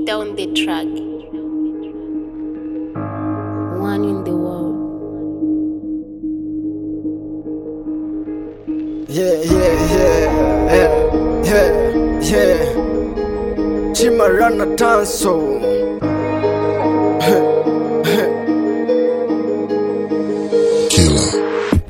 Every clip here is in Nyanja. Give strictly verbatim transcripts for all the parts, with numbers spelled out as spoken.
Victor on the track. One in the world. Yeah, yeah, yeah, yeah, yeah, yeah. Chimarana Tanso. Killer.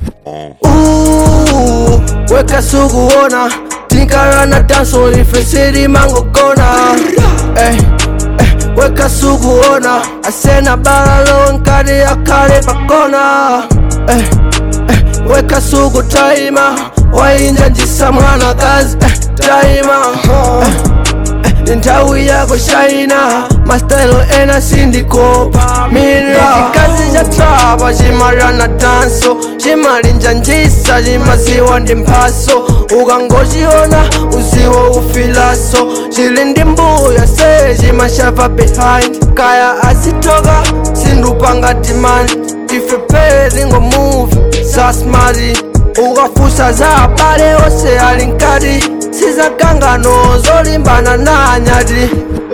Ooh, weka suguona. Tinkarana Tanso ifesiri mango kona. Eh, eh, weka suguona. Asena balalo nkari akare pakona. Eh, eh, weka sugu taima. Wainja njisa mwana kazi eh, taima eh, eh, ntawi yako shaina Mastelo ena sindiko Mira kazi ja traba Jimarana Tanso Jimarinja njisa Jimasiwa ndi mpaso Ugangojiona usiwo ufilaso Jilindi mbuya se Jimashava behind Kaya asitoga Sindupanga demand Ifepe ngo move Sasmari ugafusa za pare ose alinkadi siza kangano zolimbana na nyadi.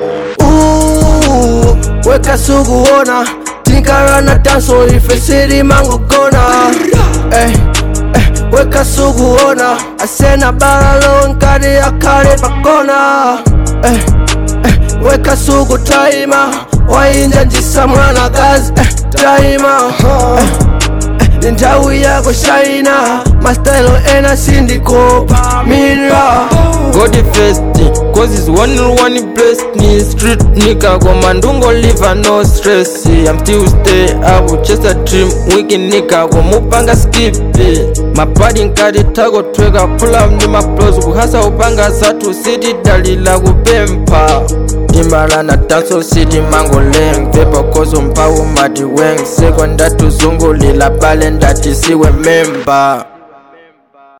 Ooh, weka suguona Tinkarana Tanso ifesiri mango kona. Eh, eh, weka suguona Asena balalo nkadi akare pakona. Eh, eh, weka sugu taima Wainja njisa mwana kazi eh, taima eh, ntawi yako shaina Mastelo ena sindiko Mira God first, cause it's one on one blessed me. Street nigga go mandungo live and no stress. I'm still stay up, just a dream. Wiki nigga go mupanga skip. Mapadi nkadi tago twega pull up ni maplos. Kuhasa upanga satu city dalila kupempa. Jimarana Tanso city mango leng. Pepa kozo mpawu madi weng. Sekonda tuzungu lila balenda tisiwe memba.